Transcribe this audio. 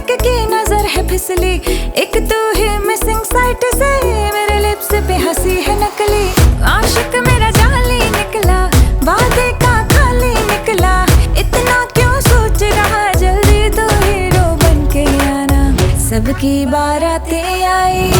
एक की नजर है फिसली, एक तू ही मिसिंग साइट से मेरे लिप्स पे हंसी है नकली। आशिक मेरा जाली निकला, वादे का खाली निकला, इतना क्यों सोच रहा, जल्दी तो हीरो बन के आना। सबकी बारातें आई